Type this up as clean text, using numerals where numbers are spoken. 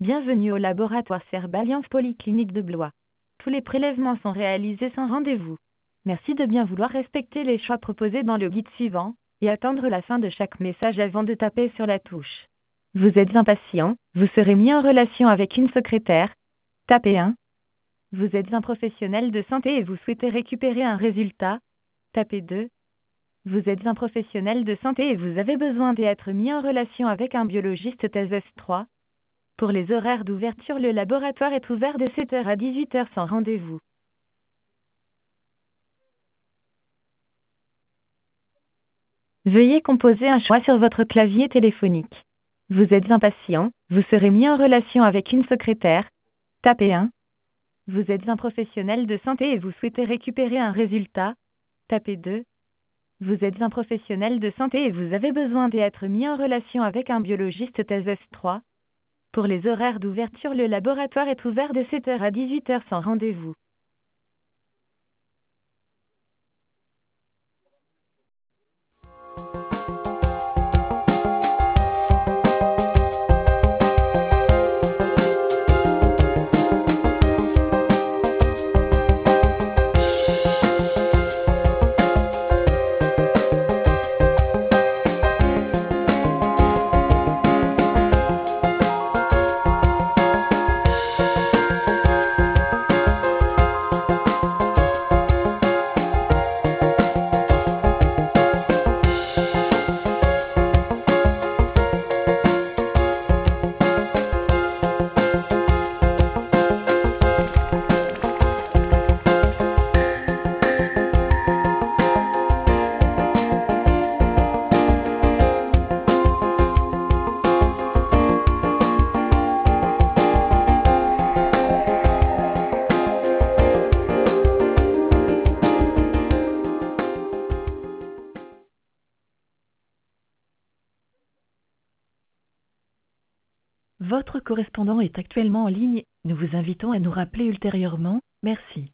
Bienvenue au laboratoire Serbe Alliance Polyclinique de Blois. Tous les prélèvements sont réalisés sans rendez-vous. Merci de bien vouloir respecter les choix proposés dans le guide suivant et attendre la fin de chaque message avant de taper sur la touche. Vous êtes un patient, vous serez mis en relation avec une secrétaire. Tapez 1. Vous êtes un professionnel de santé et vous souhaitez récupérer un résultat. Tapez 2. Vous êtes un professionnel de santé et vous avez besoin d'être mis en relation avec un biologiste. Tapez 3. Pour les horaires d'ouverture, le laboratoire est ouvert de 7 heures à 18 heures sans rendez-vous. Veuillez composer un choix sur votre clavier téléphonique. Vous êtes un patient, vous serez mis en relation avec une secrétaire. Tapez 1. Vous êtes un professionnel de santé et vous souhaitez récupérer un résultat. Tapez 2. Vous êtes un professionnel de santé et vous avez besoin d'être mis en relation avec un biologiste. Tapez 3. Pour les horaires d'ouverture, le laboratoire est ouvert de 7 heures à 18 heures sans rendez-vous. Votre correspondant est actuellement en ligne. Nous vous invitons à nous rappeler ultérieurement. Merci.